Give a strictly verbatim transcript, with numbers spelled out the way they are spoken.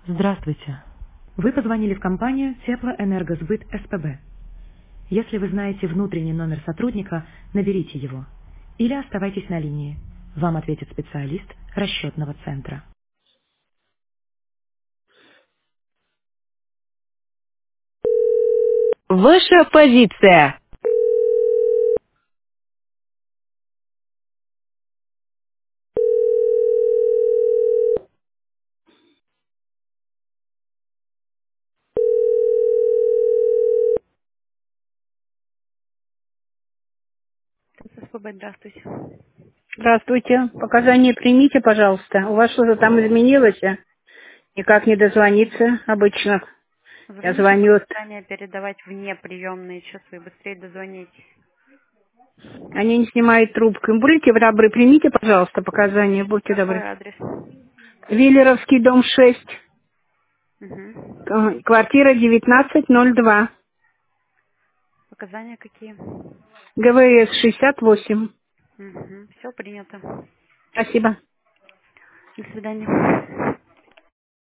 Здравствуйте. Вы позвонили в компанию Теплоэнергосбыт СПБ. Если вы знаете внутренний номер сотрудника, наберите его. Или оставайтесь на линии. Вам ответит специалист расчетного центра. Ваша позиция. СПБ, здравствуйте. Здравствуйте. Показания примите, пожалуйста. У вас что-то там изменилось? а? Никак не дозвониться обычно. Я Звоните звоню. показания передавать вне приемные часы. Быстрее дозвонитесь. Они не снимают трубку. Будьте добры, примите, пожалуйста, показания. Будьте Какой добры. адрес? Виллеровский, дом шесть, Угу. э, квартира девятнадцать ноль два. Показания какие? ГВС шестьдесят восемь. Угу. Все принято. Спасибо. До свидания.